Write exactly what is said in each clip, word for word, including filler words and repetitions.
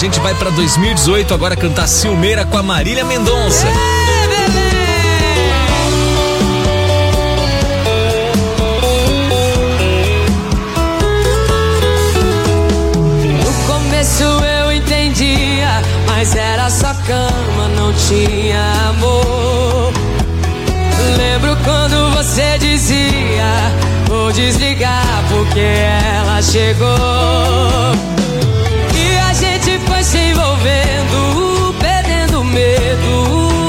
A gente vai pra dois mil e dezoito agora cantar Ciumeira com a Marília Mendonça. No começo eu entendia, mas era só cama, não tinha amor. Lembro quando você dizia, vou desligar porque ela chegou. E a gente foi se envolvendo, perdendo medo.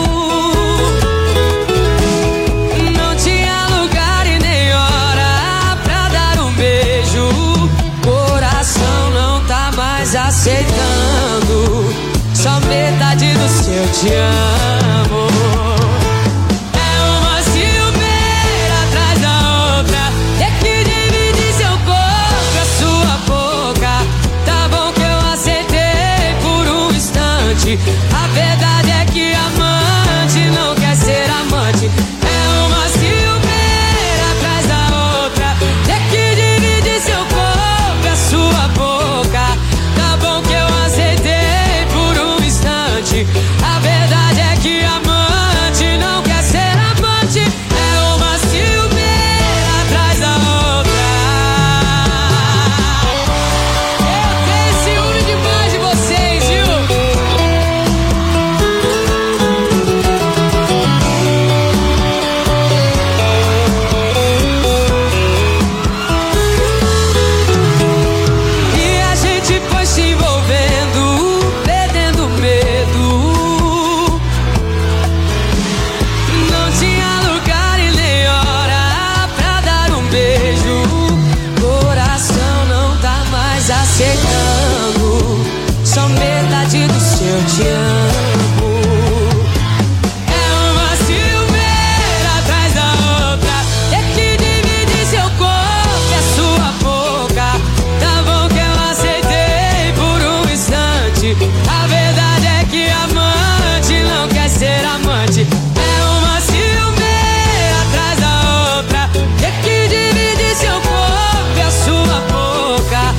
Não tinha lugar e nem hora pra dar um beijo. Coração não tá mais aceitando, só metade do seu te amo. A verdade é que amante não quer ser amante. É uma ciumeira atrás da outra. Ter que dividir seu corpo e a sua boca. Tá bom que eu aceitei por um instante. A verdade é que amante não quer ser amante. É uma ciumeira atrás da outra. Eu tenho ciúme demais de vocês, viu? Aceitando, só metade do seu te amo. É uma ciumeira atrás da outra. Ter que dividir seu corpo e a sua boca. Tá bom que eu aceitei por um instante. A verdade é que amante não quer ser amante. É uma ciumeira atrás da outra. Ter que dividir seu corpo e a sua boca.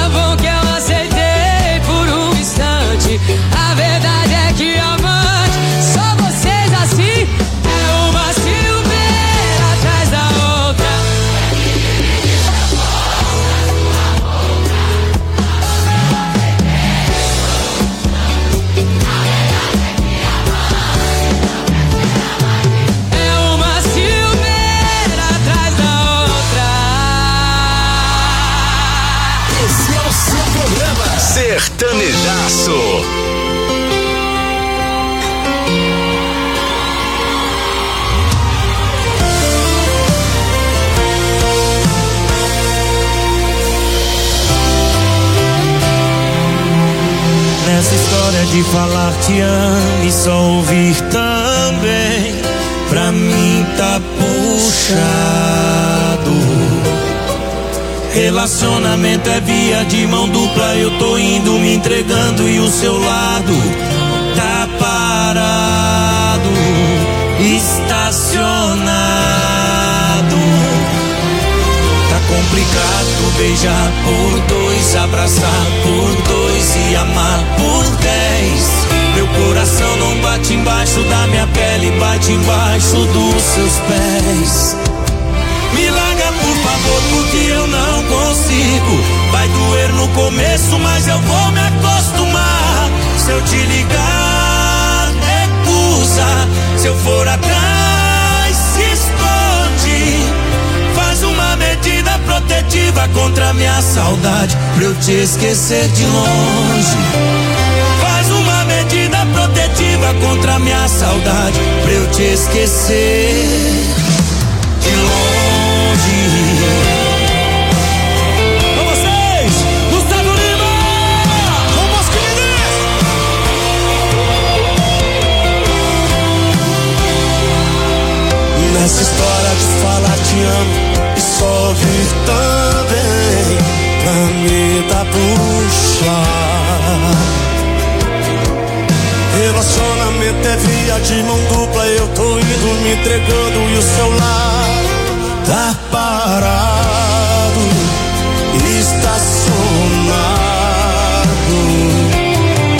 A verdade é que amante, só vocês assim. É uma ciumeira atrás da outra. É uma ciumeira atrás da outra. Esse é o seu programa Sertanejaço. Nessa história de falar te amo e só ouvir também, pra mim tá puxado. Relacionamento é via de mão dupla, eu tô indo me entregando e o seu lado tá parado, estacionado. Tá complicado beijar por dois, abraçar por dois e amar por dez. Meu coração não bate embaixo da minha pele, bate embaixo dos seus pés. Me larga por favor, porque eu não consigo. Vai doer no começo, mas eu vou me acostumar. Se eu te ligar, recusa. Se eu for atrás, se esconde. Faz uma medida protetiva contra a minha saudade, pra eu te esquecer de longe. Faz uma medida protetiva contra a minha saudade, pra eu te esquecer de longe. Com vocês, Gustavo Lima! Vamos, queridos! Nessa história de falar te amo e só ouvir também, pra mim tá puxado. Relacionamento é via de mão dupla, eu tô indo me entregando e o seu lado tá parado, estacionado.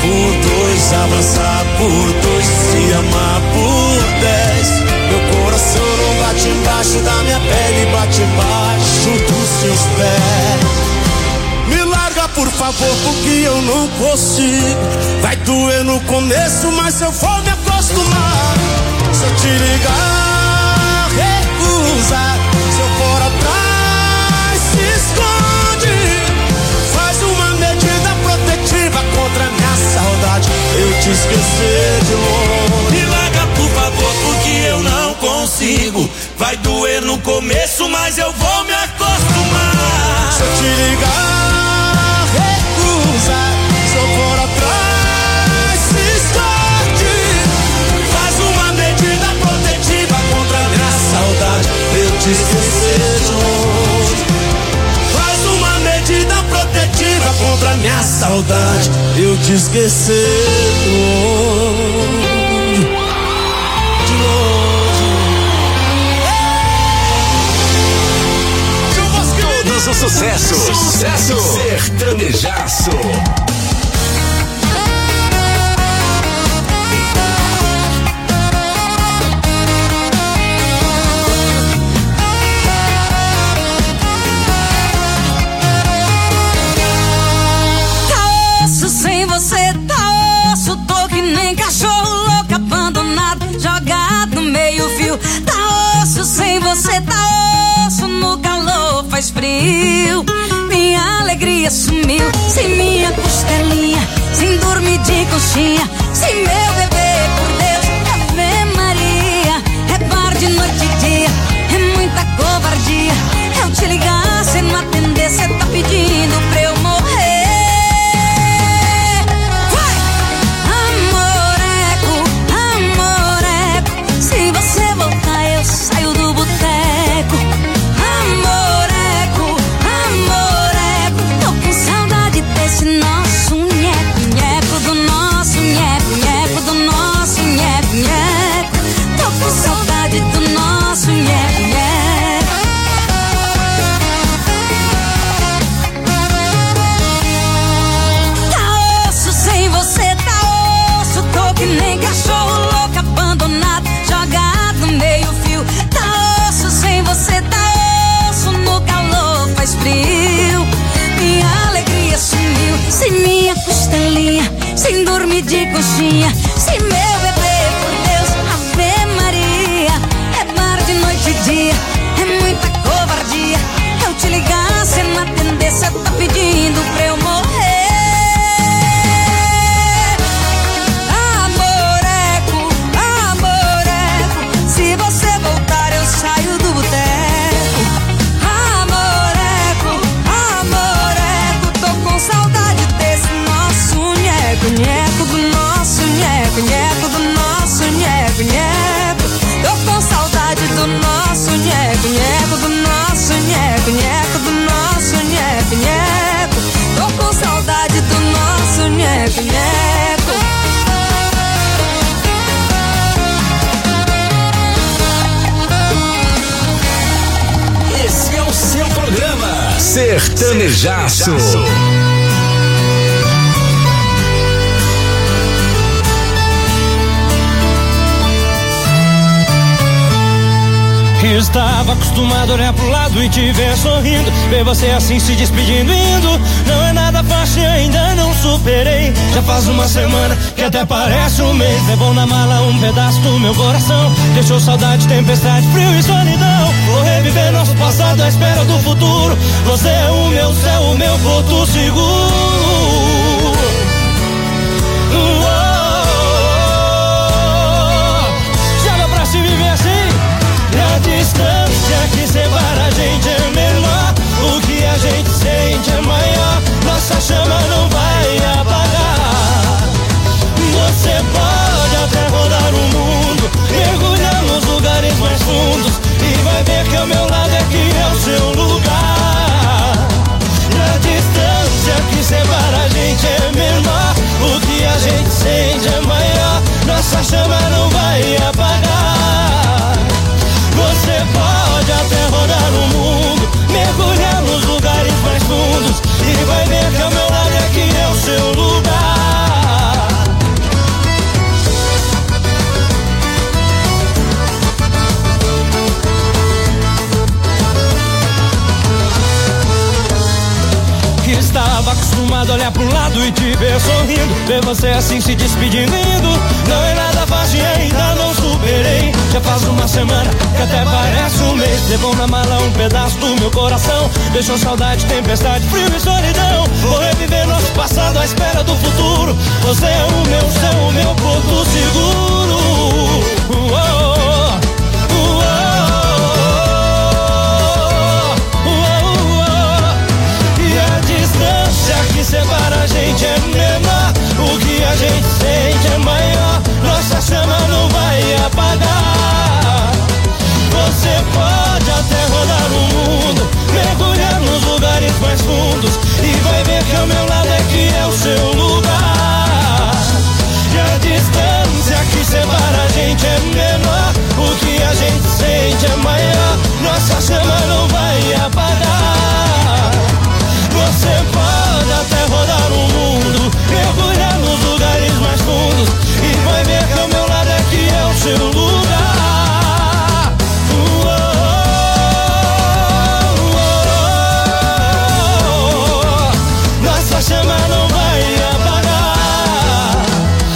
por dois, abraçar por dois, se amar por dez. Meu coração não bate embaixo da minha pele, bate embaixo dos seus pés. Me larga por favor, porque eu não consigo. Vai doer no começo, mas eu vou me acostumar. Se eu te ligar, recusa. Se eu for atrás, se esconde. Faz uma medida protetiva contra a minha saudade, eu te esquecer de longe. Me larga por favor, porque eu não consigo. Vai doer no começo, mas eu vou me acostumar. Se eu te ligar, recusa. Se eu for atrás, se esconde. Faz uma medida protetiva contra a minha saudade, eu te esquecer de longe. Faz uma medida protetiva contra a minha saudade, eu te esquecer de longe. De longe. Todos os sucessos. Sucesso. Sertanejaço. Sem você tá osso, tô que nem cachorro louco abandonado, jogado no meio fio. Tá osso, sem você tá osso, no calor faz frio. Minha alegria sumiu, sem minha costelinha, sem dormir de conchinha, sem meu bebê, por Deus, Ave Maria. É bar de noite e dia, é muita covardia. Eu te ligar, cê não atender, cê tá pedindo pra eu morrer. Saio do boteco, amoreco, amoreco. Tô com saudade desse nosso nheco, nheco, do nosso nheco, nheco, do nosso nheco, nheco. Tô com saudade do nosso nheco, nheco. Tá osso, sem você tá osso. Tô que nem cachorro louco abandonado, jogado no meio fio. Tá osso, sem você tá osso, no calor faz frio. Minha alegria sumiu, sem minha costelinha, sem dormir de conchinha, sem meu bebê, por Deus, Ave Maria. É bar de noite e dia, é muita covardia. Eu te ligar, cê não atender, cê tá pedindo pra eu morrer. Saio do boteco, amoreco, amoreco. Tô com saudade desse nosso nheco, nheco, do nosso nheco, nheco, do nosso nheco, nheco. Tô com saudade do nosso nheco, nheco, do nosso nheco, nheco, do nosso nheco, nheco. Tô com saudade do nosso nheco, nheco. Esse é o seu programa Sertanejaço. Estava acostumado a olhar pro lado e te ver sorrindo, ver você assim se despedindo, indo. Não é nada fácil, ainda não superei. Já faz uma semana que até parece um mês. Levou na mala um pedaço do meu coração, deixou saudade, tempestade, frio e solidão. Vou reviver nosso passado à espera do futuro. Você é o meu céu, o meu porto seguro. Oh, já dá pra se viver assim? A distância que separa a gente é menor, o que a gente sente é maior. Nossa chama não vai apagar. Você pode até rodar o mundo, mergulhar nos lugares mais fundos, e vai ver que ao meu lado é que é o seu lugar. A distância que separa a gente é menor, o que a gente sente é maior. Nossa chama não vai apagar. Você pode até rodar o mundo, mergulhar nos lugares mais fundos, e vai ver que ao meu lado é que é o seu lugar. Tava acostumado a olhar pro lado e te ver sorrindo, ver você assim se despedindo indo. Não é nada fácil e ainda não superei. Já faz uma semana que até parece um mês. Levou na mala um pedaço do meu coração, deixou saudade, tempestade, frio e solidão. Vou reviver nosso passado à espera do futuro. Você é o meu céu, o meu porto seguro. Uou, uou, uou. E a distância que separa a gente é menor, o que a gente sente é maior. Nossa chama não vai apagar. Você pode até rodar o mundo, mergulhar nos lugares mais fundos, e vai ver que ao meu lado é que é o seu lugar. E a distância que separa a gente é menor, o que a gente sente é maior. Nossa chama não vai apagar. Você pode até rodar o mundo, mergulhar nos lugares mais fundos, e vai ver que ao meu lado é que é o seu lugar. Nossa chama não vai apagar.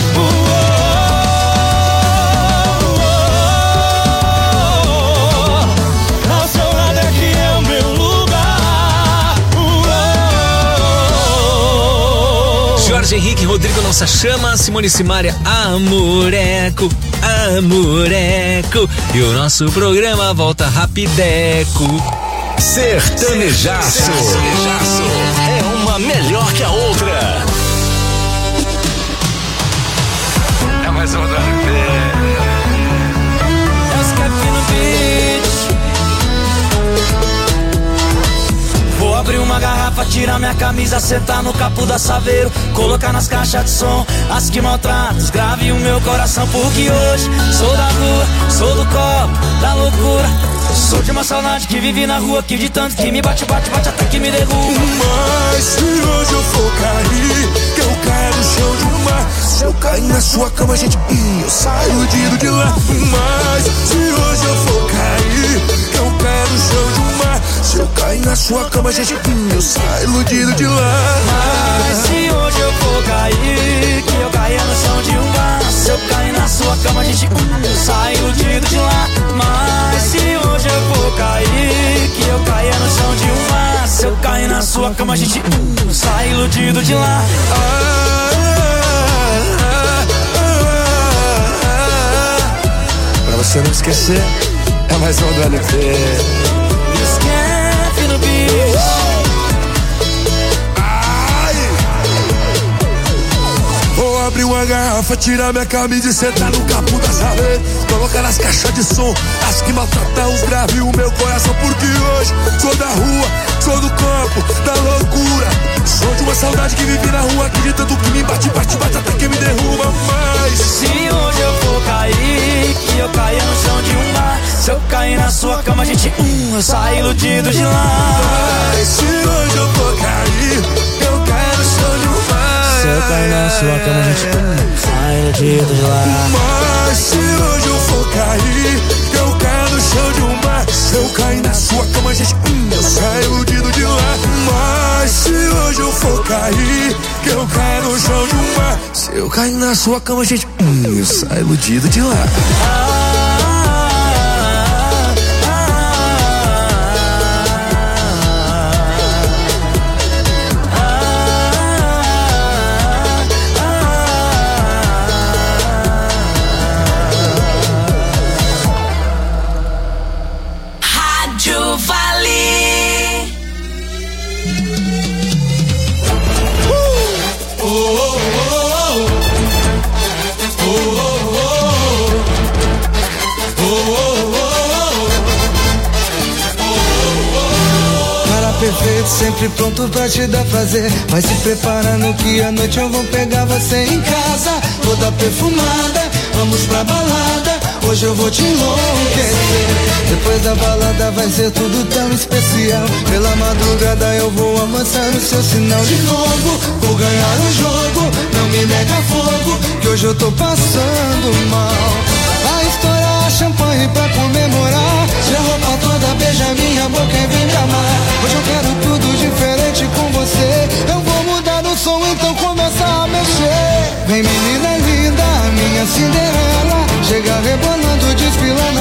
Ao seu lado é que é o meu lugar. Jorge Henrique, Rodrigo, Nossa Chama, Simone Simaria, Amoreco, Amoreco. E o nosso programa volta rapideco. Sertanejaço. Sertanejaço é uma melhor que a outra. É mais uma do M P. É os Cap no beat. Vou abrir uma garrafa, tirar minha camisa, sentar no capô da Saveiro, colocar nas caixas de som as que maltratam, grave o meu coração, porque hoje sou da rua, sou do copo, da loucura. Sou de uma saudade que vive na rua, que de tanto que me bate, bate, bate até que me derruba. Mas se hoje eu for cair, que eu caia no chão de um mar. Se eu cair na sua cama, gente, eu saio iludido de lá. Mas se hoje eu for cair, que eu caia no chão de um mar. Se eu cair na sua cama, gente, eu saio iludido de lá. Mas se hoje eu for cair, que eu caia no chão de um bar. Se eu cair na sua cama, gente, eu saio iludido de lá. Mas se hoje eu for cair, que eu caia no chão de um mar. Se eu cair na sua cama, gente, eu saio iludido de lá. Ah, ah, ah, ah. Pra você não esquecer, é mais um do L P. Esquece no bicho. Vou abrir uma garrafa, tirar minha camisa e sentar no capô da Saveiro, colocar nas caixas de som as que maltratam os graves o meu coração, porque hoje sou da rua, sou do campo, da loucura. Sou de uma saudade que vive na rua, que de tanto que me bate, bate, bate até que me derruba. Mas se hoje eu for cair, que eu caia no chão de um bar. Se eu cair na sua cama, gente, hum, eu saio iludido de lá. Mas se hoje eu for cair, eu caio no chão de um bar. Se eu cair na sua cama, gente, hum, saio iludido de lá. Mas se hoje eu for cair, eu caio no chão de um bar. Se eu cair na sua cama, gente, hum, eu saio iludido de lá. Mas se hoje eu for cair, que eu caio no chão de um bar. Se eu cair na sua cama, gente, hum, eu saio iludido de lá. Perfeito, sempre pronto pra te dar prazer. Vai se preparando que à noite eu vou pegar você em casa, toda perfumada, vamos pra balada. Hoje eu vou te enlouquecer. Depois da balada vai ser tudo tão especial. Pela madrugada eu vou amansar o seu sinal de novo. Vou ganhar o jogo, não me nega fogo, que hoje eu tô passando mal. Vai estourar a champanhe pra comemorar. Tira a roupa toda, beija minha boca e vem me amar. Hoje eu quero tudo diferente com você. Eu vou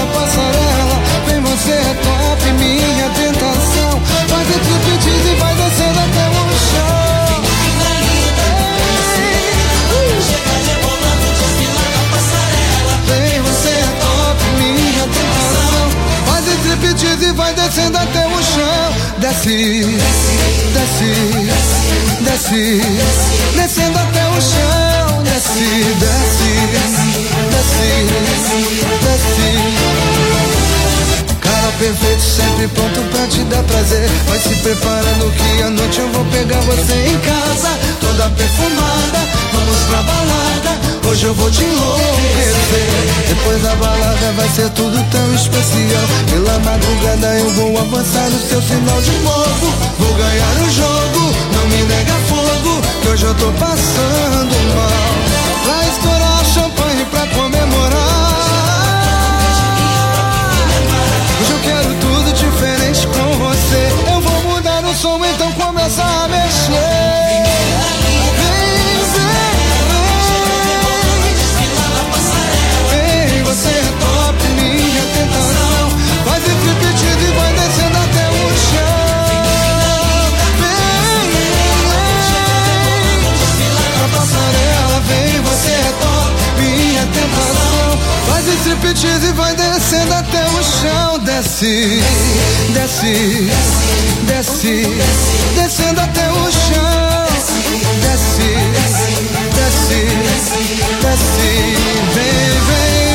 passarela. Vem, você é top, minha tentação. Faz entre pedidos e vai descendo até o chão. Na linha da chega rebolando, desfilar na passarela. Vem, você é top, minha tentação. Faz entre pedidos e vai descendo até o chão. Desce, desce, desce, descendo até o chão. Desce, desce, desce, desce. Cara perfeito, sempre pronto pra te dar prazer. Vai se preparando que à noite eu vou pegar você em casa, toda perfumada. Vamos pra balada, hoje eu vou te enlouquecer. Depois da balada vai ser tudo tão especial. Pela madrugada eu vou avançar no seu sinal de novo. Vou ganhar o jogo, não me nega fogo, que hoje eu tô passando mal. Vai estourar champanhe pra comemorar. Hoje eu quero tudo diferente com você. Eu vou mudar o som, então começa a mexer. Você é top, minha tentação. Faz esse pedido e vai descendo até o chão. Vem, na passarela, vem, você é top, minha tentação. Faz esse pedido e vai descendo até o chão. Desce, desce, desce, descendo até o chão. Desce, desce, desce, vem, vem.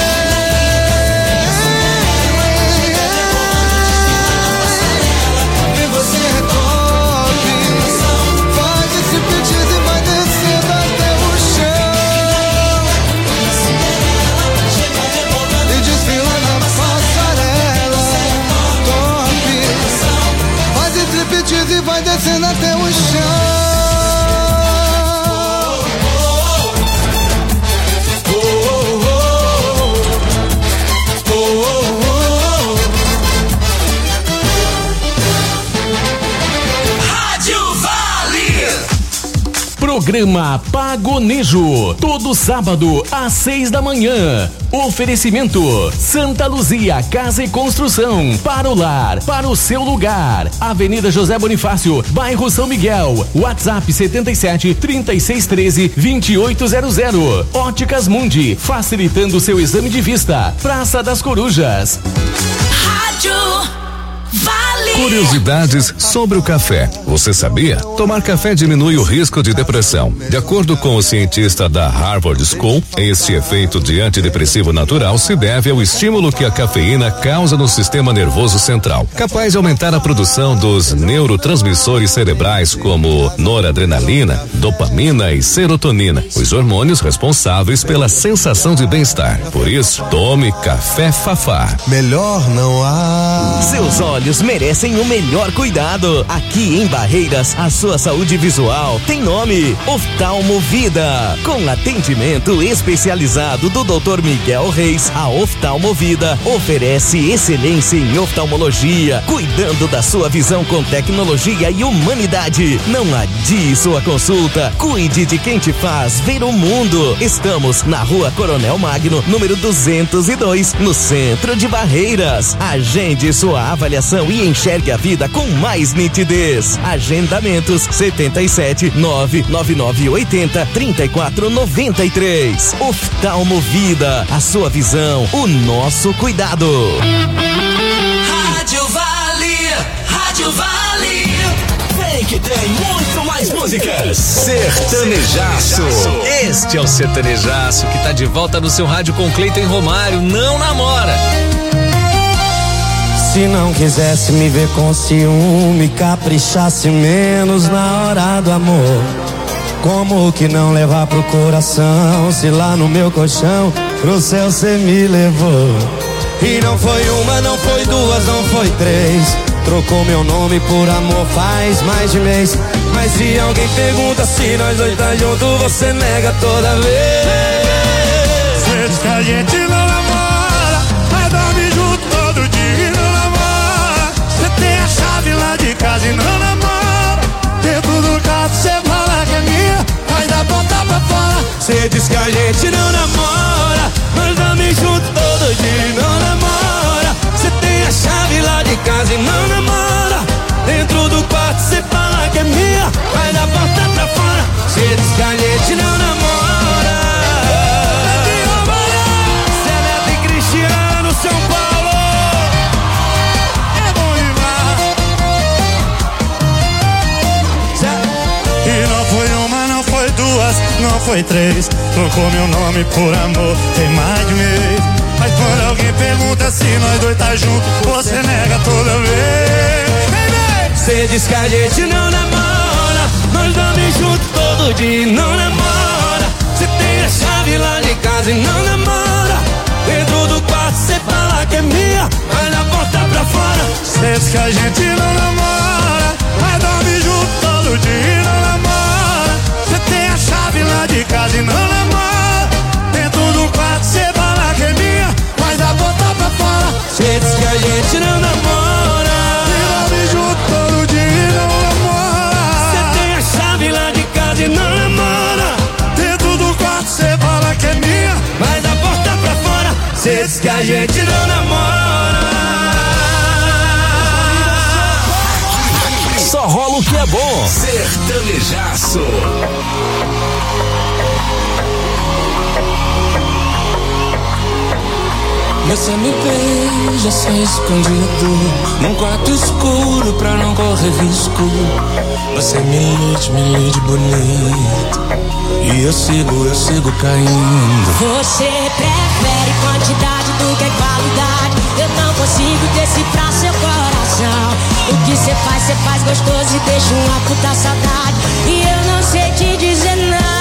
E vai descendo até o chão. Rádio Vale. Programa Pagonejo, todo sábado às seis da manhã. Oferecimento Santa Luzia Casa e Construção, para o lar, para o seu lugar. Avenida José Bonifácio, bairro São Miguel. WhatsApp setenta e sete, trinta e seis, treze, vinte e oito zero zero. Óticas Mundi, facilitando seu exame de vista. Praça das Corujas. Rádio Vale. Curiosidades sobre o café. Você sabia? Tomar café diminui o risco de depressão. De acordo com o cientista da Harvard School, este efeito de antidepressivo natural se deve ao estímulo que a cafeína causa no sistema nervoso central, capaz de aumentar a produção dos neurotransmissores cerebrais como noradrenalina, dopamina e serotonina, os hormônios responsáveis pela sensação de bem-estar. Por isso, tome café Fafá. Melhor não há. Seus olhos merecem o melhor cuidado. Aqui em Barreiras, a sua saúde visual tem nome: Oftalmo Vida. Com atendimento especializado do doutor Miguel Reis, a Oftalmo Vida oferece excelência em oftalmologia, cuidando da sua visão com tecnologia e humanidade. Não adie sua consulta. Cuide de quem te faz ver o mundo. Estamos na Rua Coronel Magno, número duzentos e dois, no centro de Barreiras. Agende sua avaliação e enxergue a vida com mais nitidez. Agendamentos setenta e sete, nove nove nove oitenta, trinta e quatro noventa e três. Oftalmo Vida, a sua visão, o nosso cuidado. Rádio Vale. Rádio Vale. Vem que tem muito mais músicas. Sertanejaço. Este é o Sertanejaço que tá de volta no seu rádio com Cleiton Romário. Não namora. Se não quisesse me ver com ciúme, caprichasse menos na hora do amor. Como que não levar pro coração, se lá no meu colchão pro céu cê me levou? E não foi uma, não foi duas, não foi três. Trocou meu nome por amor faz mais de mês. Mas se alguém pergunta se nós dois tá junto, você nega toda vez. Cê diz que a gente não namora, mas dorme junto todo dia e não namora. Cê tem a chave lá de casa e não namora. Dentro do carro cê fala que é minha, mas da ponta pra fora. Cê diz que a gente não namora, mas dorme junto todo dia e não namora. duas, não foi três. Trocou meu nome por amor, tem mais de mês. Mas quando alguém pergunta se nós dois tá junto, você nega toda vez. Cê diz que a gente não namora, nós dormimos juntos todo dia e não namora. Cê tem a chave lá de casa e não namora. Dentro do quarto cê fala que é minha, mas na porta pra fora. Cê diz que a gente não namora, mas dorme junto todo dia e não namora. Cê tem a chave lá de casa e não namora. Dentro do quarto cê fala que é minha, mas na porta pra fora. Cê diz que a gente não namora, dorme junto todo dia e não namora. Cê tem a chave lá de casa e não namora. Dentro do quarto cê fala que é minha, mas da porta pra fora. Cê diz que a gente não namora. Só rola o que é bom. Sertanejaço. Você me beija só escondido, num quarto escuro pra não correr risco. Você me lide, me lide bonito, e eu sigo, eu sigo caindo. Você prefere quantidade do que qualidade. Eu não consigo decifrar seu coração. O que cê faz, cê faz gostoso e deixa uma puta saudade. E eu não sei te dizer não.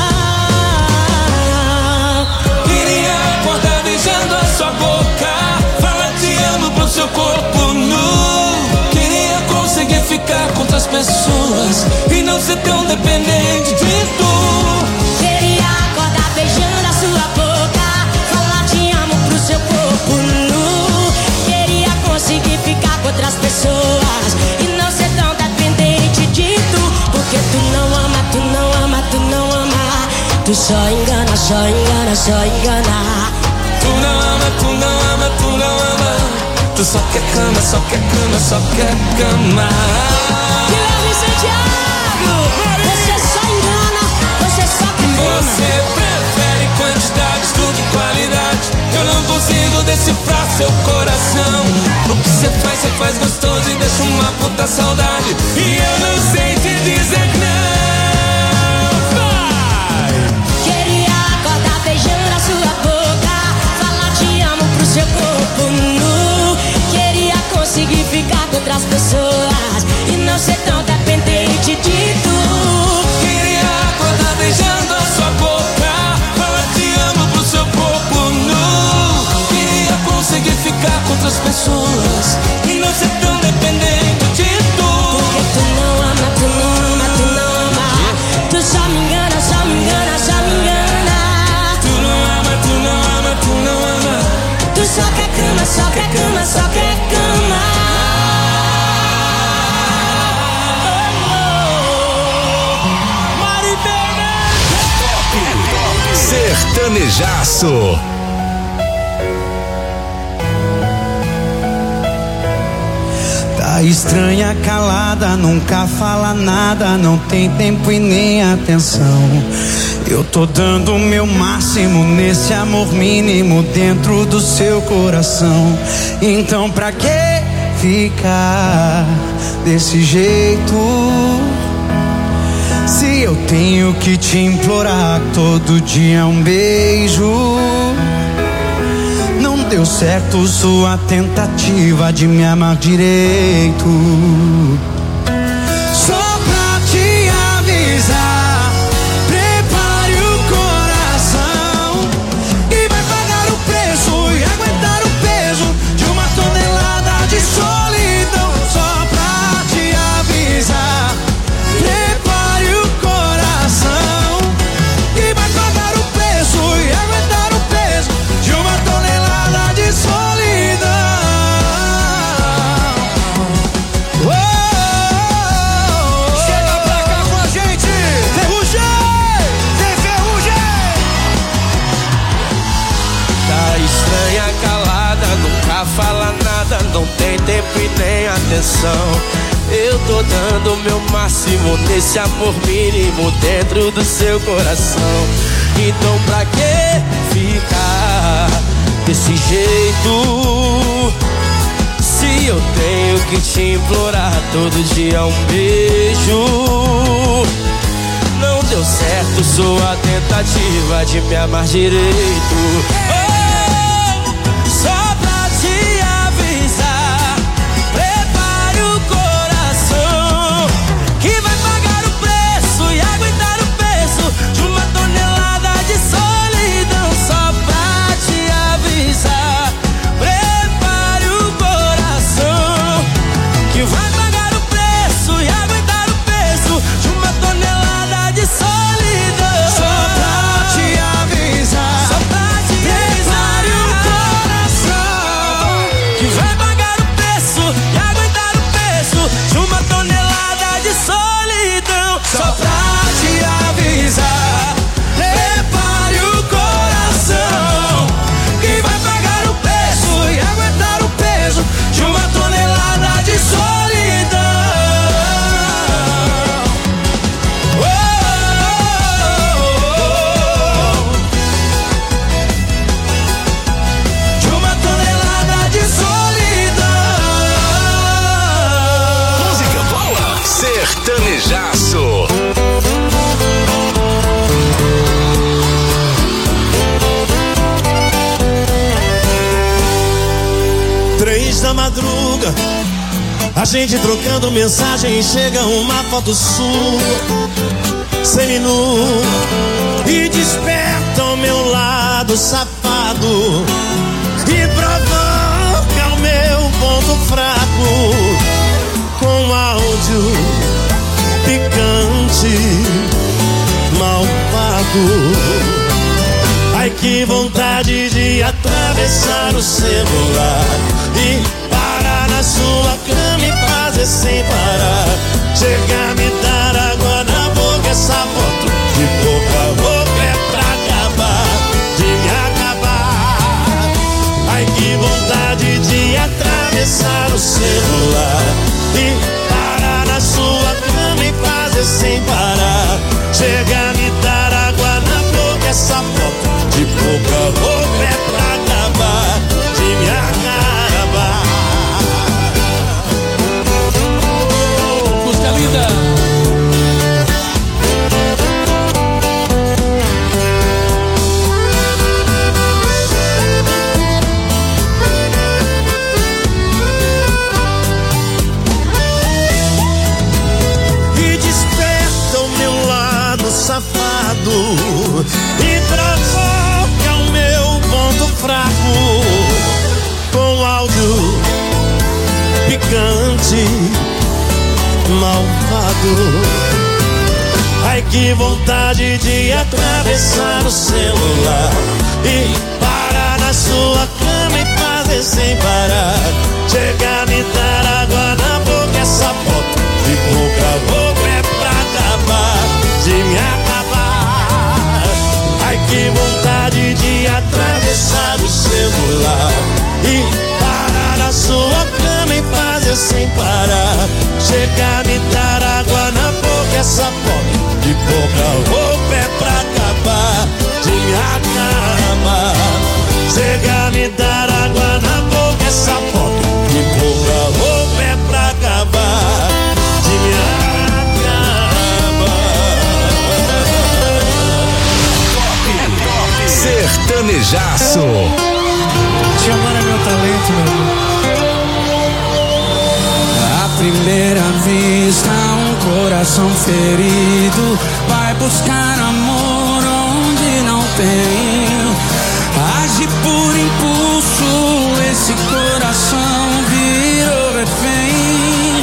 Queria acordar beijando a sua boca, falar te amo pro seu corpo nu. Queria conseguir ficar com outras pessoas e não ser tão dependente de tu. Queria acordar beijando a sua boca, falar te amo pro seu corpo nu. Queria conseguir ficar com outras pessoas e não ser tão dependente de tu. Porque tu não ama, tu não ama, tu não ama. Tu só engana, só engana, só engana. Tu não ama, tu não ama, tu não ama. Tu só quer cama, só quer cama, só quer cama. Guilherme Santiago, você só engana, você só quer cama. Você prefere quantidades do que qualidade. Eu não consigo decifrar seu coração. O que cê faz, cê faz gostoso e deixa uma puta saudade. E eu não sei te dizer não. Vai! Queria acordar beijando a sua boca, falar te amo pro seu corpo nu. Queria conseguir ficar com outras pessoas e não ser tão dependente de tu. Queria acordar beijando a sua boca, falar te amo pro seu corpo nu. Queria conseguir ficar com outras pessoas e não ser tão dependente de tu. Porque tu não ama, tu não ama, tu não ama. Tu só me engana, só me engana, só me engana. Tu não ama, tu não ama, tu não ama. Tu só quer cama, só quer cama, só quer cama. Mari Bernardes. Sertanejaço. Tá estranha, calada, nunca fala nada, não tem tempo e nem atenção. Eu tô dando o meu máximo nesse amor mínimo dentro do seu coração. Então pra que ficar desse jeito? Se eu tenho que te implorar todo dia um beijo. Não deu certo sua tentativa de me amar direito. Só pra te avisar, prepare o coração e vai pagar o preço e aguentar o peso de uma tonelada de solidão. Só pra te avisar, prepare o coração e vai pagar o preço e aguentar o peso de uma tonelada de solidão. Oh, oh, oh. Chega pra cá com a gente, Ferrugem, tem Ferrugem. Tá estranha, calada, nunca fala nada, não tem tempo e nem atenção. Eu tô dando o meu máximo nesse amor mínimo dentro do seu coração. Então pra que ficar desse jeito? Se eu tenho que te implorar todo dia um beijo. Não deu deu certo sua tentativa de me amar direito. Oh, só pra te avisar, prepare o coração, que vai pagar o preço e aguentar o peso de uma tonelada de solidão. Só pra te avisar, prepare o coração, que vai pagar o preço e aguentar o peso de uma tonelada de solidão. Só pra te avisar, só pra te prepare o coração, que vai pagar o preço e aguentar o peso de uma tonelada de solidão. só pra te avisar, prepare o coração, que vai pagar o preço e aguentar o peso de uma tonelada de solidão. Oh, oh, oh, oh. De uma tonelada de solidão. Música boa, sertanejaço. Três da madruga, a gente trocando mensagem e chega uma foto sua, seminu, e desperta o meu lado safado e provoca o meu ponto fraco com áudio picante, malvado. Ai, que vontade de atravessar o celular e parar na sua cama e fazer sem parar. Chegar a me dar água na boca, essa foto de boca a boca é pra acabar, de me acabar. Ai, que vontade de atravessar o celular e parar na sua cama e fazer sem parar. Chegar a me dar água na boca, essa foto de boca a boca é pra acabar, de me acabar. Música linda. E desperta o meu lado safado e provoca o meu ponto fraco com áudio picante, malvado. Ai, que vontade de atravessar o celular e parar na sua cama e fazer sem parar. Chegar a me dar água na boca, essa foto de boca a boca é pra acabar, de me acabar. Ai, que vontade de atravessar o celular e parar na sua cama e fazer sem parar. Chegar a me dar água na boca, essa foto de boca a boca é pra acabar, de me acabar. Chegar a me dar água na boca, essa foto de boca a boca é pra acabar, de me acabar. Sertanejaço. te amar é meu talento, meu amor. À primeira vista, um coração ferido vai buscar amor onde não tem. Age por impulso, esse coração virou refém.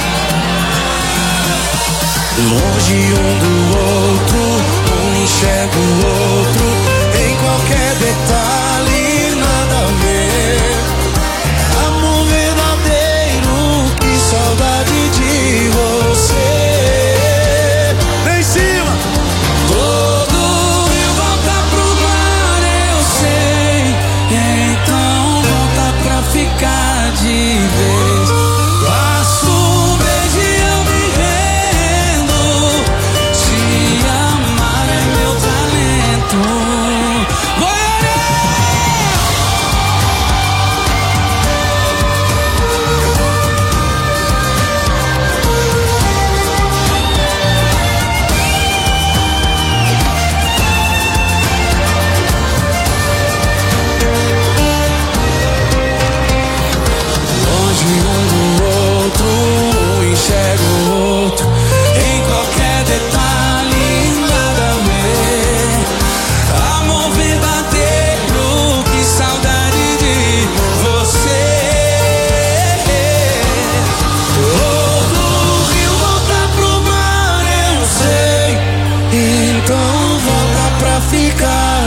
Longe um do outro, um enxerga o outro, em qualquer detalhe nada a ver. Amor verdadeiro, que saudade de você. Vem em cima! Todo rio volta pro mar, eu sei. Então volta pra ficar de vez. Passo um beijo e eu me rendo. Se amar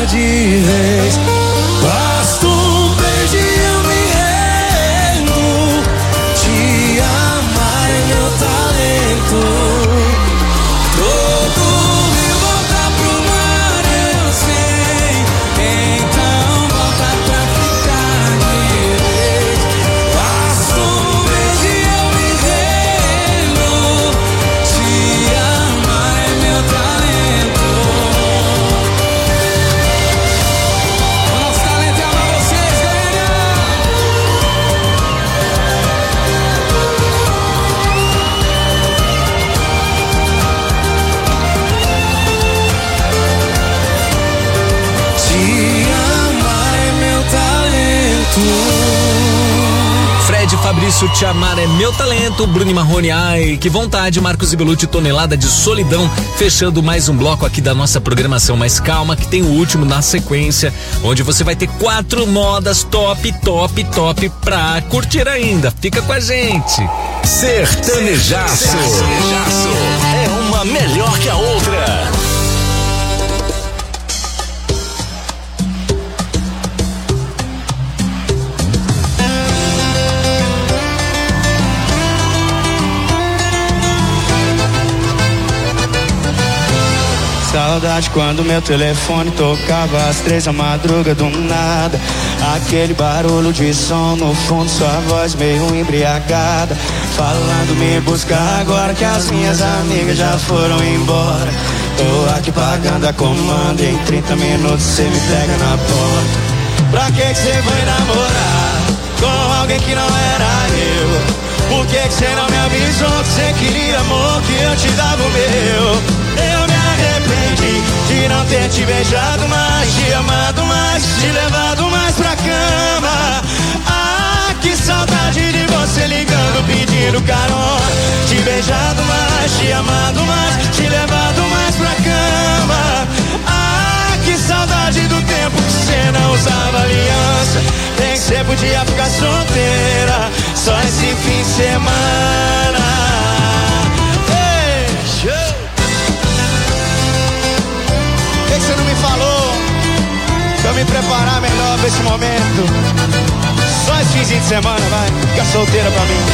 de vez. Basta um beijo e eu me rendo. Te amar é meu talento. Todo rio volta pro mar, eu sei. Então volta pra ficar de vez. Basta um beijo e eu me rendo. Te amar é meu talento. O nosso talento é amar vocês, galera. Te amar é meu talento. Fred Fabrício, Te Amar é Meu Talento. Bruno e Marrone, ai, que vontade. Marcos e Belucci, Tonelada de Solidão. Fechando mais um bloco aqui da nossa programação. Mas calma que tem o último na sequência, onde você vai ter quatro modas top, top, top pra curtir ainda. Fica com a gente. Sertanejaço. Sertanejaço. É uma melhor que a outra. Saudade quando meu telefone tocava às três da madruga do nada. Aquele barulho de som no fundo, sua voz meio embriagada, falando me buscar agora que as minhas amigas já foram embora. Tô aqui pagando a comanda, em trinta minutos cê me pega na porta. Pra que que cê foi namorar com alguém que não era eu? Por que que cê não me avisou que cê queria amor, que eu te dava o meu? Eu me arrependi de não ter te beijado mais, te amado mais, te levado mais pra cama. Ah, que saudade de você ligando, pedindo carona. Te beijado mais, te amado mais, te levado mais pra cama. Ah, que saudade do tempo que você não usava aliança. Nem que você podia ficar solteira só esse fim de semana. Ei, show! Por que você não me falou pra eu me preparar melhor pra esse momento? Só esse fim de semana, vai, fica solteira pra mim.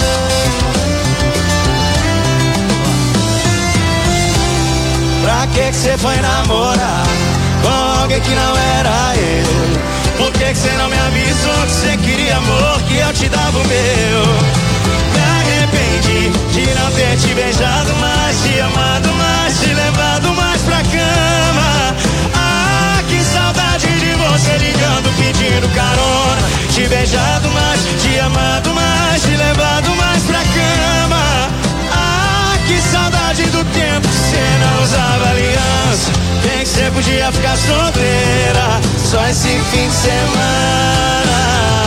Pra que que você foi namorar com alguém que não era eu? Por que que você não me avisou que você queria amor, que eu te dava o meu? Me arrependi de não ter te beijado mais, te amado mais, te levado mais pra cama. Ah, que saudade de você ligando, pedindo carona. Te beijado mais, te amado mais, te levado mais pra cama. Ah, que saudade do tempo que você não usava aliança. Bem que você podia ficar solteira só esse fim de semana.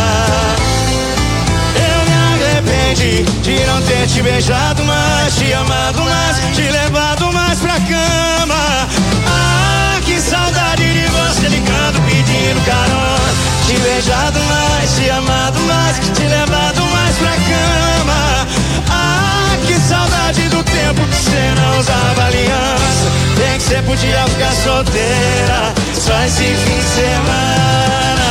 Eu me arrependi de não ter te beijado mais, te amado mais, te levado mais pra cama. Ah, que saudade de você ligando, pedindo carona. Te beijado mais, te amado mais, te levado mais pra cama. Ah, que saudade do tempo que você não usava aliança. Bem que você podia ficar solteira só esse fim de semana.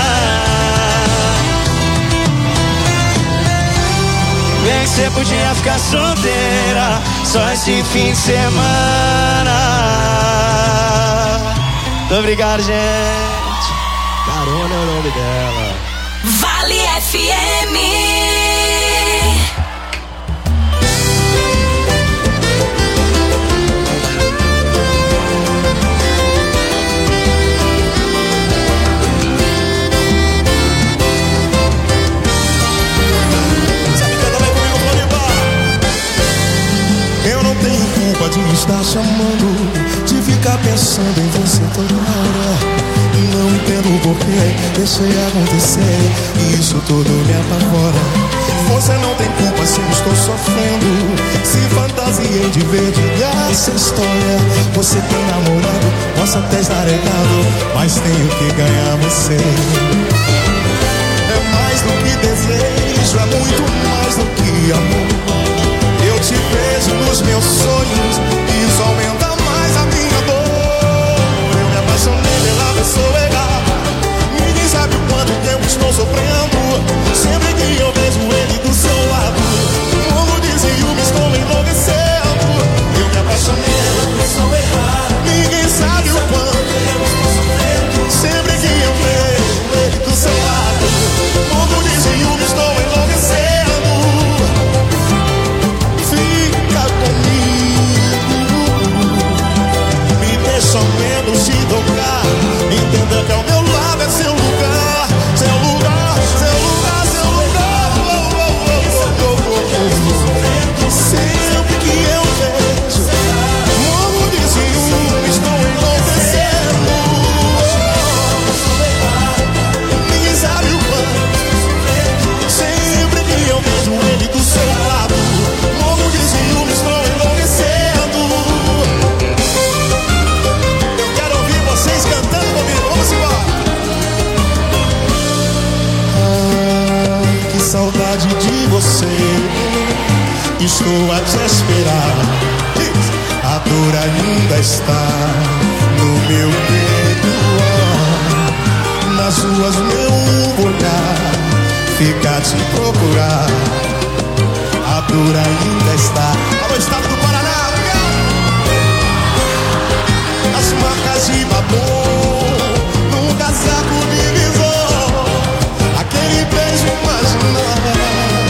Bem que você podia ficar solteira só esse fim de semana. Muito obrigado, gente. Carona é o nome dela. Vale F M. Eu não tenho culpa de estar chamando, de ficar pensando em você toda hora. Não entendo o porquê, deixei acontecer, isso tudo me apavora. Você não tem culpa se eu estou sofrendo, se fantasiei de ver de essa história. Você tem namorado, posso até estar errado, mas tenho que ganhar você. É mais do que desejo, é muito mais do que amor. Eu te vejo nos meus sonhos, e isso aumenta mais a minha dor. Eu me apaixonei pela pessoa estou a te esperar. A dor ainda está no meu peito, oh. Nas ruas meu olhar fica a te procurar. A dor ainda está. Alô, estado do Paraná, as marcas de batom num casaco divisor, aquele beijo imaginário.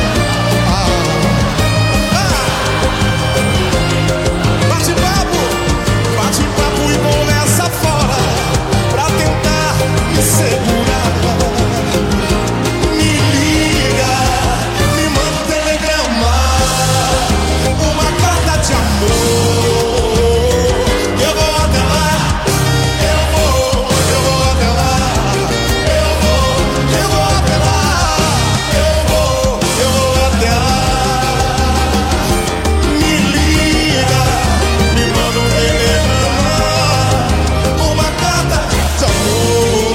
Segurar, me liga, me manda um telegrama, uma carta de amor. Eu vou até lá, eu vou, eu vou até lá, eu vou, eu vou até lá, eu vou, eu vou até lá. Me liga, me manda um telegrama, uma carta de amor.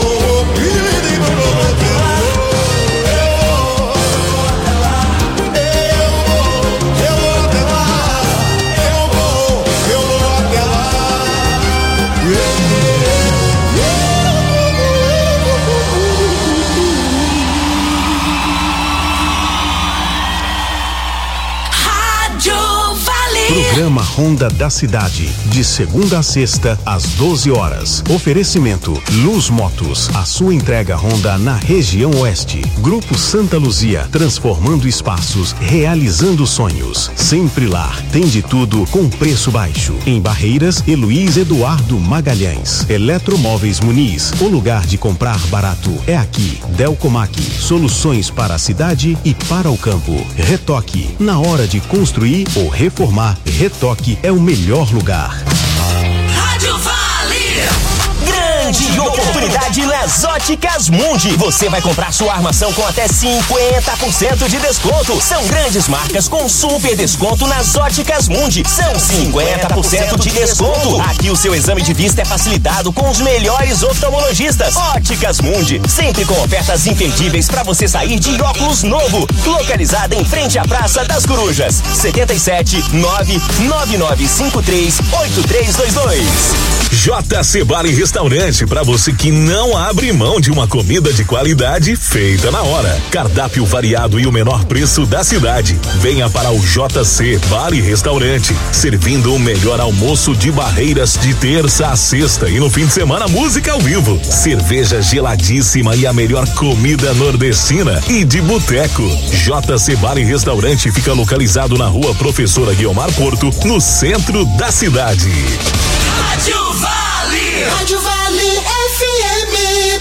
Programa Honda da Cidade, de segunda a sexta, às doze horas. Oferecimento Luz Motos, a sua entrega Honda na região oeste. Grupo Santa Luzia, transformando espaços, realizando sonhos. Sempre Lar, tem de tudo com preço baixo. Em Barreiras, Heloís Eduardo Magalhães. Eletromóveis Muniz, o lugar de comprar barato é aqui. Delcomac, soluções para a cidade e para o campo. Retoque, na hora de construir ou reformar, Retoque é o melhor lugar. Rádio Vale. Grande oportunidade nas Óticas Mundi. Você vai comprar sua armação com até cinquenta por cento de desconto. São grandes marcas com super desconto nas Óticas Mundi. São cinquenta por cento de desconto. Aqui o seu exame de vista é facilitado com os melhores oftalmologistas. Óticas Mundi, sempre com ofertas imperdíveis para você sair de óculos novo. Localizada em frente à Praça das Corujas. setenta e sete, nove nove nove cinco três, oito três dois dois. J C Bar e Restaurante, para você que não abre mão de uma comida de qualidade feita na hora. Cardápio variado e o menor preço da cidade. Venha para o J C Bar e Restaurante, servindo o melhor almoço de Barreiras de terça a sexta e no fim de semana música ao vivo, cerveja geladíssima e a melhor comida nordestina e de boteco. J C Bar e Restaurante fica localizado na Rua Professora Guiomar Porto, no centro da cidade. Rádio Vale. Rádio Vale F M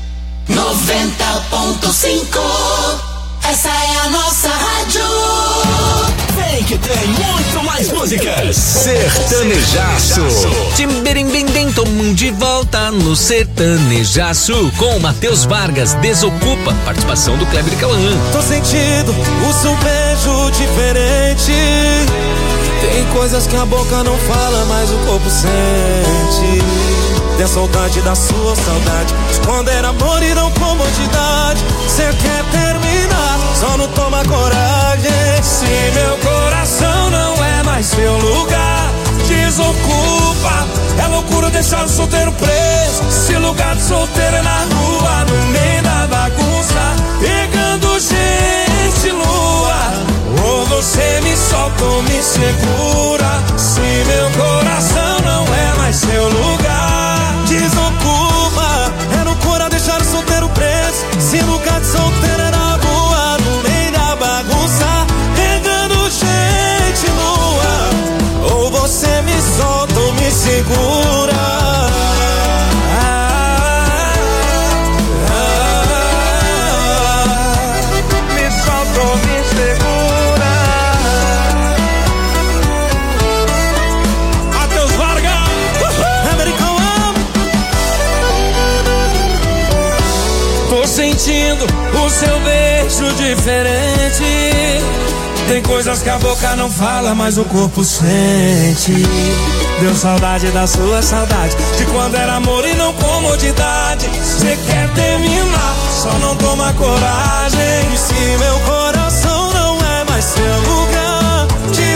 noventa ponto cinco. Essa é a nossa rádio. Vem que tem muito mais músicas. Sertanejaço. Timbirimbim, tamo de volta no Sertanejaço com o Matheus Vargas, Desocupa, participação do Kleber Cauã. Tô sentindo o seu beijo diferente. Tem coisas que a boca não fala, mas o corpo sente. Tem a saudade da sua saudade, de quando era amor e não comodidade. Cê quer terminar, só não toma coragem. Se meu coração não é mais seu lugar, desocupa. É loucura deixar o solteiro preso. Se lugar de solteiro é na rua, no meio da bagunça, pegando gente lua. Ou você me solta ou me segura. Se meu coração não é mais seu lugar, desocupa. É loucura deixar o solteiro preso. Se lugar de solteiro é na rua, no meio da bagunça, pegando gente nua. Ou você me solta ou me segura. Sentindo o seu beijo diferente. Tem coisas que a boca não fala, mas o corpo sente. Deu saudade da sua saudade, de quando era amor e não comodidade. Cê quer terminar, só não toma coragem. E se meu coração não é mais seu lugar,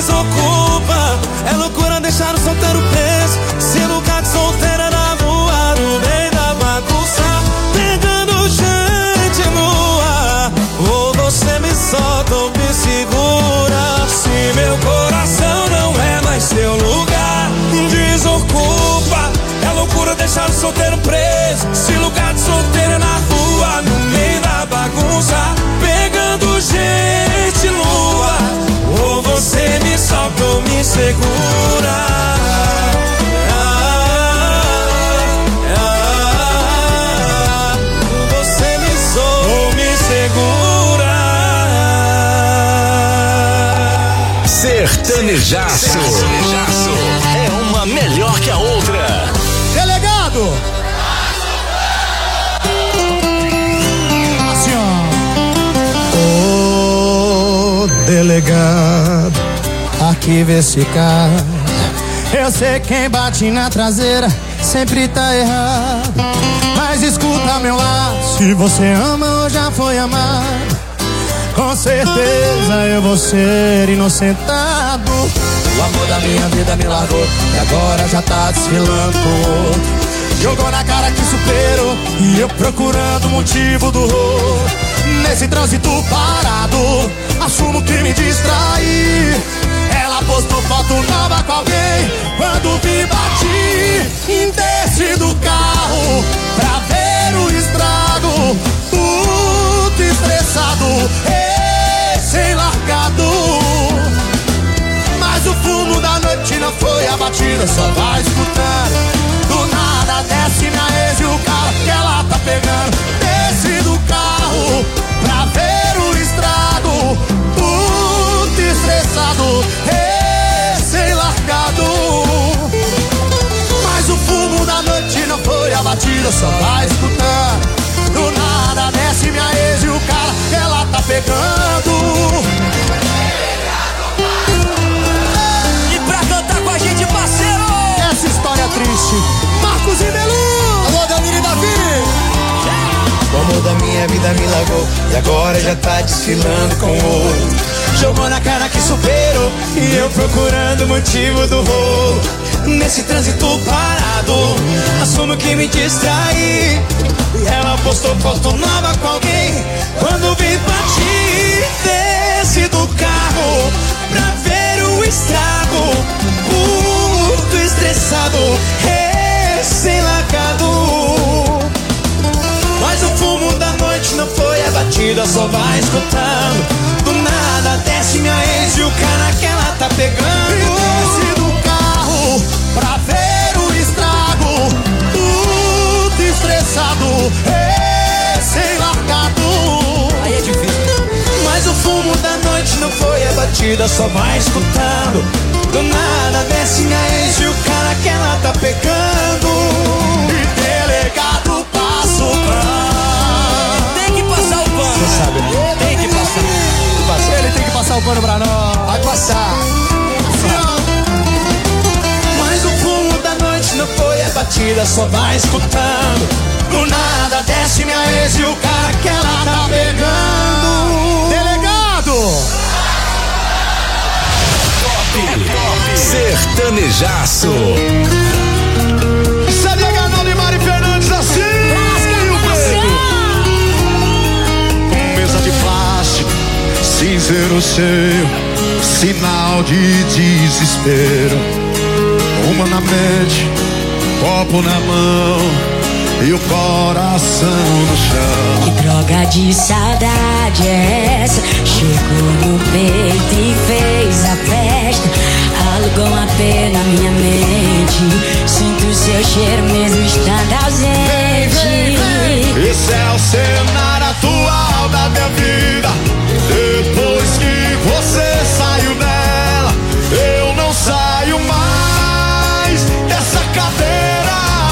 É loucura deixar o solteiro preso. Se lugar de solteira na rua, no meio da bagunça, pegando gente nua. Ou você me solta ou me segura. Se meu coração não é mais seu lugar, desocupa. É loucura deixar o solteiro preso. Se lugar de solteira na rua, no meio da bagunça, pegando gente nua. Ou você me solta ou me segura. Ah, ah, você me solta ou me segura. Sertanejaço. Sertanejaço é uma melhor que a outra. Delegado! Assim, ó. Ô, delegado, aqui vê esse cara. Eu sei quem bate na traseira sempre tá errado. Mas escuta meu lado, se você ama ou já foi amado, com certeza eu vou ser inocentado. O amor da minha vida me largou e agora já tá desfilando com outro. Jogou na cara que superou e eu procurando o motivo do rolo. Nesse trânsito parado, assumo que me distraí. Ela postou foto nova com alguém. Quando vi bati, desci do carro pra ver o estrago. Tudo estressado, recém-largado. Mas o fumo da noite não foi abatido, só vai escutando. Do nada desce minha ex e o cara que ela tá pegando. Desce do carro pra ver o estrago. Tudo estressado, recém-largado. Mas o fumo da noite não foi abatido, só vai escutando. Do nada desce minha ex e o cara que ela tá pegando. E pra cantar com a gente, parceiro, essa história triste, Marcos e Belu. Alô, Danilo e Davi. O amor da minha vida me largou e agora já tá desfilando com outro. Jogou na cara que superou e eu procurando o motivo do rolo. Nesse trânsito parado, assumo que me distraí. E ela postou foto nova com alguém. Quando vi partir, desci do carro pra ver o estrago. Puto estressado, recém-largado. Mas o fumo da noite não foi abatido, só vai escutando. Do nada desce minha ex e o cara que ela tá pegando. E desce do carro pra ver o estrago. Tudo estressado, recém-largado. Aí é difícil. Mas o fumo da noite não foi abatido, só vai escutando. Do nada desce minha ex e o cara que ela tá pegando. E delegado passa o pano. Tem que passar o pano. Você sabe, né? Tem que passar. Ele tem que passar o pano pra nós. Vai passar. Mas o fumo da noite não foi abatida, só vai escutando. Do nada desce minha ex e o cara que ela tá pegando. Delegado! Sertanejaço. C D H não de Mari Fernandes assim. Lasca preto. Mesa de plástico, cinzeiro seu, sinal de desespero. Uma na mente, copo na mão e o coração no chão. Que droga de saudade é essa? Chegou no peito e fez a festa. Alugou uma pena na minha mente. Sinto seu cheiro mesmo estando ausente. Vem, vem, vem. Esse é o cenário atual da minha vida. Depois que você saiu dela, eu não saio mais dessa cadeira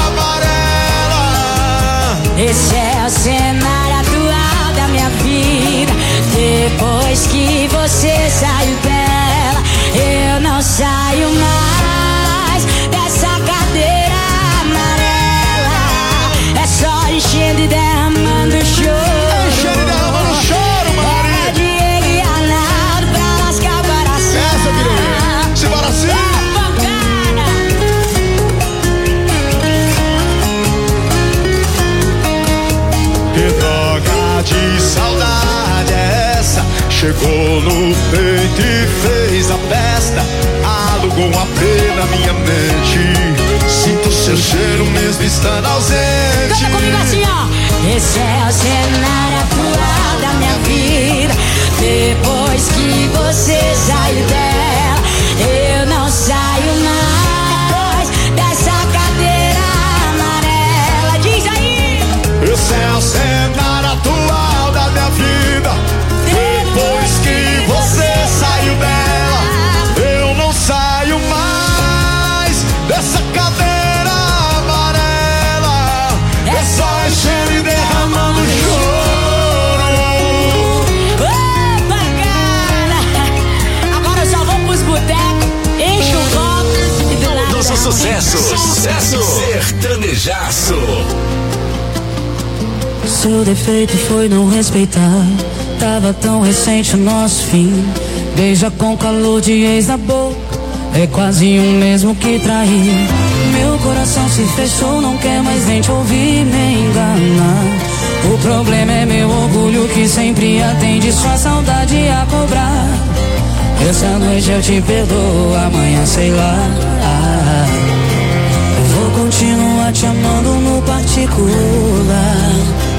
amarela. Esse é o cenário atual da minha vida. Depois que você saiu dela, eu não saio mais dessa cadeira amarela. É só enchendo e derramando choro. Enchendo e derramando choro, Maria. É Diego e Arnaldo pra lascar o coração. Essa, Guilherme. Simbora assim. de saudade é essa? Chegou no peito e fez a festa, alugou um apê na minha mente. Sinto seu cheiro mesmo estando ausente. Canta comigo assim, ó. Esse é o cenário atual da minha vida. Depois que você saiu dela, eu não saio mais dessa cadeira amarela. Diz aí. Esse é o cenário atual da minha vida. Depois que você saiu dela, eu não saio mais dessa cadeira amarela. É só enchendo e derramando choro. Opa, cara! Agora eu só vou pros botecos, encho o copo e do nada. Nosso sucesso, sucesso, sertanejaço. Seu defeito foi não respeitar. Tava tão recente o nosso fim. Beija com calor de ex na boca, é quase o mesmo que trair. Meu coração se fechou, não quer mais nem te ouvir me enganar. O problema é meu orgulho que sempre atende sua saudade a cobrar. Essa noite eu te perdoo, amanhã sei lá. Eu vou continuar te amando no particular.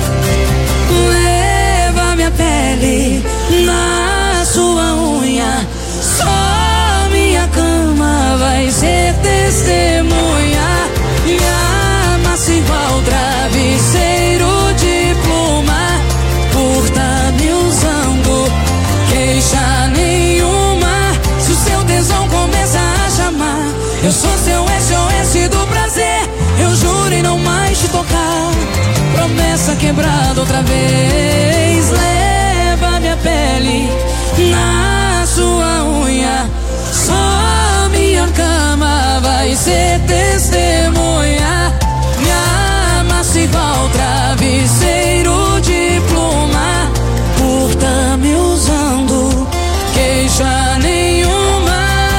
Leva minha pele na sua unha, só minha cama vai ser testemunha. Me amassa igual travesseiro de pluma, por tá me usando, queixa nenhuma. Se o seu tesão começa a chamar, eu sou seu S O S do prazer. Eu juro em não mais te tocar, promessa quebrada outra vez. Leva minha pele na sua unha, só minha cama vai ser testemunha. Me amassa igual travesseiro de pluma, por tá me usando, queixa nenhuma.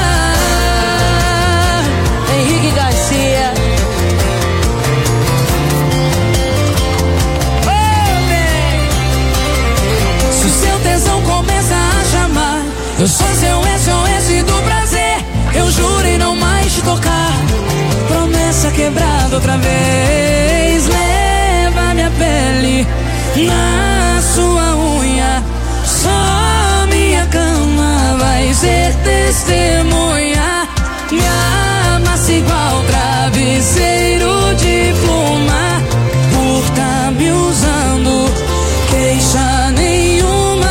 Henrique Garcia. Se o seu tesão começa a chamar, eu sou seu S O S do prazer. Eu juro em não mais te tocar, promessa quebrada outra vez. Leva minha pele na sua unha, só minha cama vai ser testemunha. Me amassa igual travesseiro de pluma, por tá me usando, queixa nenhuma.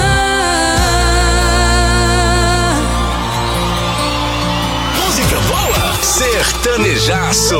Música boa, sertanejaço.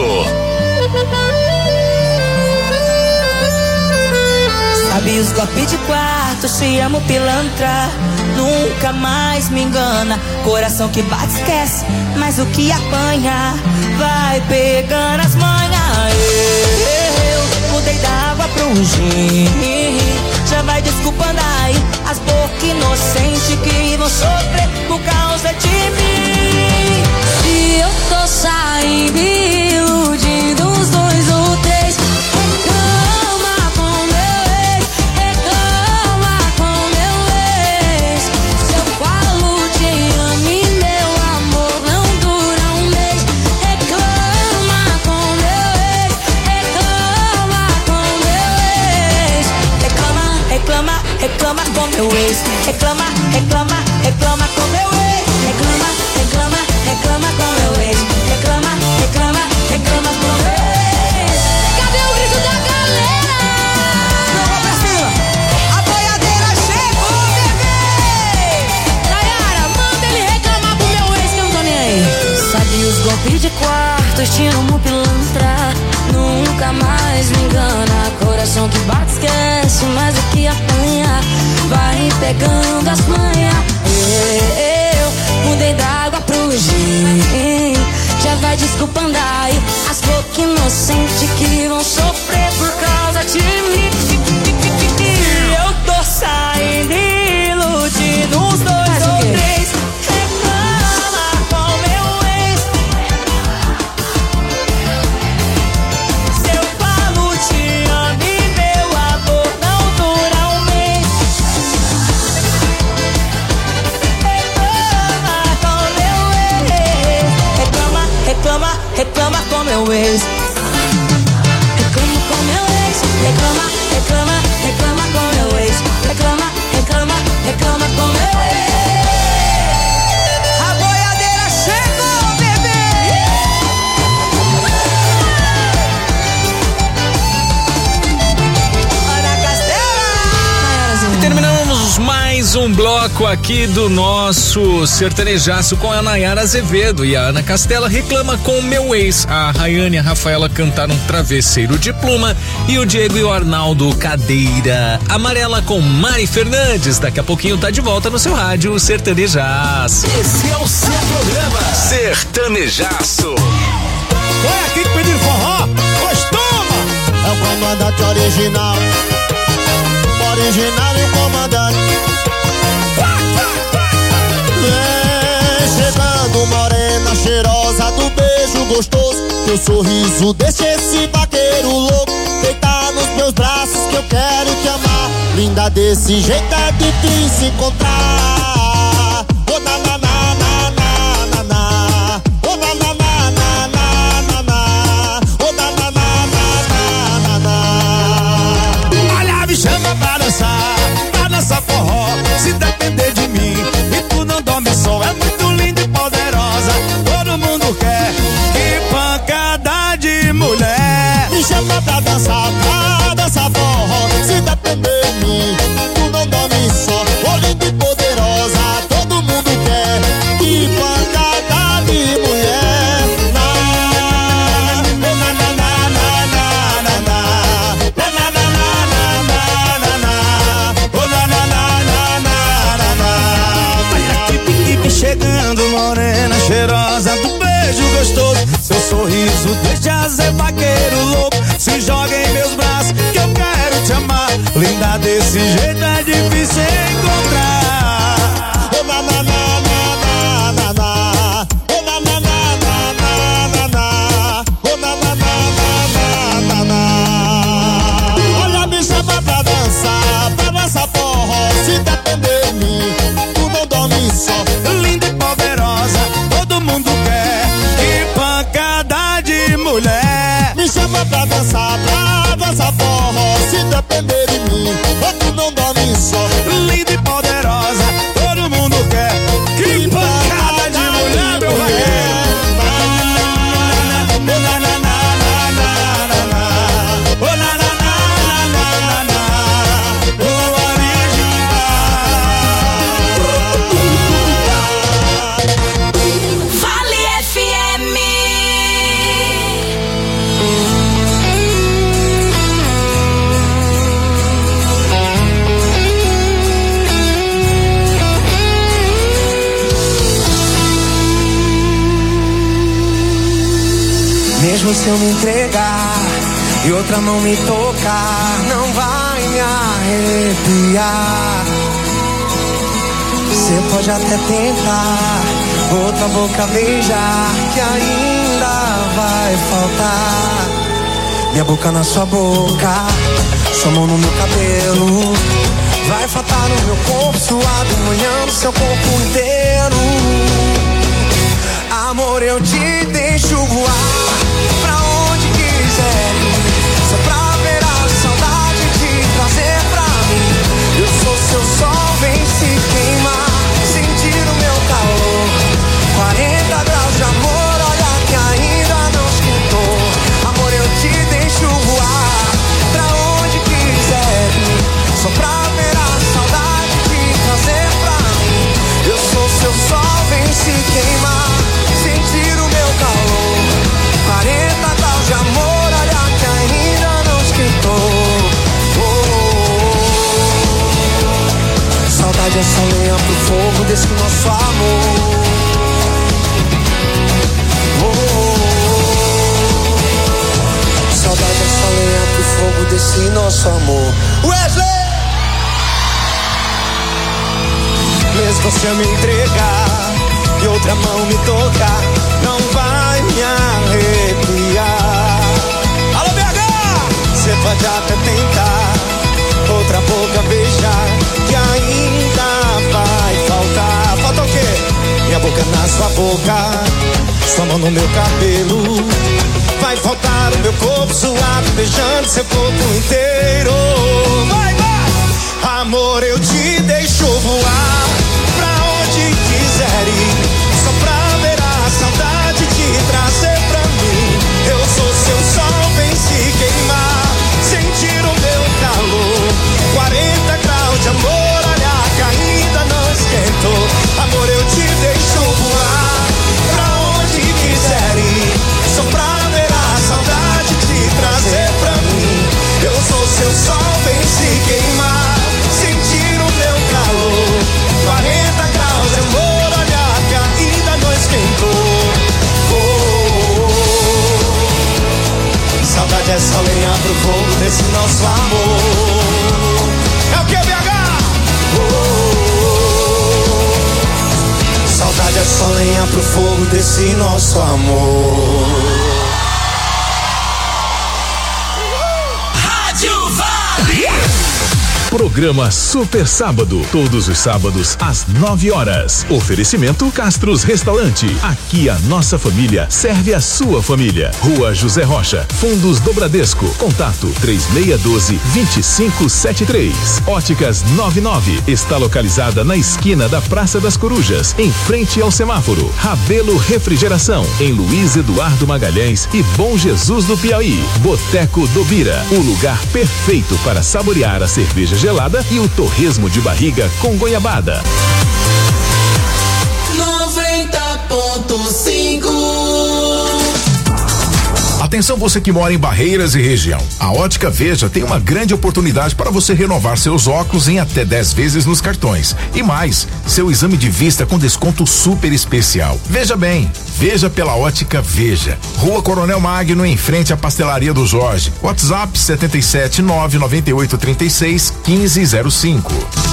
Sabe os golpes de quarto, te amo pilantra, nunca mais me engana. Coração que bate esquece, mas o que apanha vai pegando as manhas. Eu mudei da água pro gin, já vai desculpando aí as bocas inocentes que vão sofrer por causa de mim. E eu tô saindo iludindo uns dois ou três. Reclama com meu ex, reclama com meu ex. Se eu falo te amo e meu amor não dura um mês. Reclama com meu ex, reclama com meu ex. Reclama, reclama, reclama com meu ex. Reclama, reclama, reclama com meu ex. Reclama, reclama, reclama com meu ex. Reclama, reclama, reclama com meu ex. Cadê o grito da galera? Vamos pra cima. A boiadeira chegou, bebê. Nayara, manda ele reclamar pro meu ex que eu não tô nem aí. Sabe os golpes de quarto, estilo um pilantra, nunca mais me engana. Coração que bate esquece, mas o que apanha vai pegando as manhas. Eu mudei da água pro gin, já vai desculpando aí as bocas inocentes que vão sofrer por causa de mim. Eu tô saindo iludindo uns dois ou três. Reclama com meu ex. Se eu falo te amo e meu amor não dura um mês. Temos mais um bloco aqui do nosso sertanejaço com a Nayara Azevedo e a Ana Castela reclama com o meu ex. A Rayane e a Rafaela cantaram Travesseiro de Pluma e o Diego e o Arnaldo Cadeira Amarela com Mari Fernandes. Daqui a pouquinho tá de volta no seu rádio Sertanejaço. Esse é o seu programa Sertanejaço. Foi aqui que pediram forró? Pois toma! É o comandante original. Original e o comandante. Vem chegando morena cheirosa do beijo gostoso. Teu sorriso deixa esse vaqueiro louco deitar nos meus braços que eu quero te amar. Linda desse jeito é difícil se encontrar. Oh, na, na, na, na, na, na, na. Oh, na, na, na, na, na, na, na. Oh, na, na, na, na, na, na. Olha, me chama pra dançar, pra dançar forró. Se depender de mim e tu não dorme só. É muito linda e poderosa, todo mundo quer. Que pancada de mulher. Me chama pra dançar, pra dançar forró. Se depender de mim, tu não dorme só. Oh, linda e poderosa, todo mundo quer. Que pancada de mulher. Na, na, na, na, na, na, na, na. Na, na, na, na, na, na, na. Oh, na, na, na, na, na, na, na. Olha que pique chegando, morena cheirosa do beijo gostoso. Seu sorriso deixa ser vaqueiro louco. Se joga em meus braços que eu quero te amar. Linda desse jeito é difícil encontrar. Oh, na, na, na, na, na, na. Oh, na, na, na, na, na, na. Oh, na, na, na, na, na, na. Olha, me chama pra dançar, pra dançar forró. Se depender de mim, tu não dorme só. Linda e poderosa, todo mundo quer. Que pancada de mulher. Me chama pra dançar, pra dançar forró. Se depender de mim, tu não dorme só. Linda e poderosa, todo mundo quer. Que pancada de mulher, meu vaqueiro. Oh, na, na, na, na, na, na, na. Oh, na, na, na, na, na, na. Oh, original. Fale F M. Mesmo se eu me entregar e outra mão me tocar, não vai me arrepiar. Você pode até tentar outra boca beijar, que ainda vai faltar. Minha boca na sua boca, sua mão no meu cabelo. Vai faltar no meu corpo suado, molhando seu corpo inteiro. Amor, eu te deixo voar pra onde quiser ir, só pra ver a saudade te trazer pra mim. Eu sou seu sol, vem se queimar, sentir o meu calor. Quarenta graus de amor, olha que ainda não esquentou. Amor, eu te deixo voar pra onde quiser ir, só pra ver a saudade te trazer pra mim. Eu sou seu sol, vem se queimar, sentir o meu calor. Quarenta graus de amor, olha que ainda não esquentou. Oh, oh, oh. Saudade é só lenha pro fogo desse nosso amor. Oh, oh, oh. Saudade é só lenha pro fogo desse nosso amor. Wesley! Mesmo se eu me entregar e outra mão me tocar, não vai me arrepiar. Alô, B H! Você pode até tentar outra boca beijar, que ainda vai faltar. Falta o quê? Minha boca na sua boca, sua mão no meu cabelo. Vai faltar o meu corpo suado, beijando seu corpo inteiro. Vai, vai! Amor, eu te deixo voar pra onde quiser ir, só pra ver a saudade te trazer pra mim. Eu sou seu sol, vem se queimar, sentir o meu calor. Quarenta graus de amor, olha lenha pro fogo desse nosso amor. É o que, B H? Oh, oh, oh. Saudade é só lenha pro fogo desse nosso amor. Rádio Vale. Programa Super Sábado, todos os sábados às nove horas. Oferecimento Castros Restaurante. Aqui a nossa família serve a sua família. Rua José Rocha, Fundos do Bradesco. Contato três seis um dois, dois cinco sete três. Óticas noventa e nove está localizada na esquina da Praça das Corujas, em frente ao semáforo. Rabelo Refrigeração, em Luiz Eduardo Magalhães e Bom Jesus do Piauí. Boteco do Bira, o lugar perfeito para saborear a cerveja gelada e o torresmo de barriga com goiabada. noventa ponto cinco. Atenção você que mora em Barreiras e região. A Ótica Veja tem uma grande oportunidade para você renovar seus óculos em até dez vezes nos cartões. E mais, seu exame de vista com desconto super especial. Veja bem, veja pela Ótica Veja. Rua Coronel Magno, em frente à Pastelaria do Jorge. WhatsApp sete sete nove nove oito três seis um cinco zero cinco.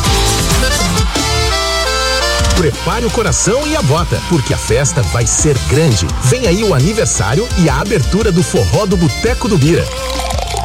Prepare o coração e a bota, porque a festa vai ser grande. Vem aí o aniversário e a abertura do Forró do Boteco do Bira.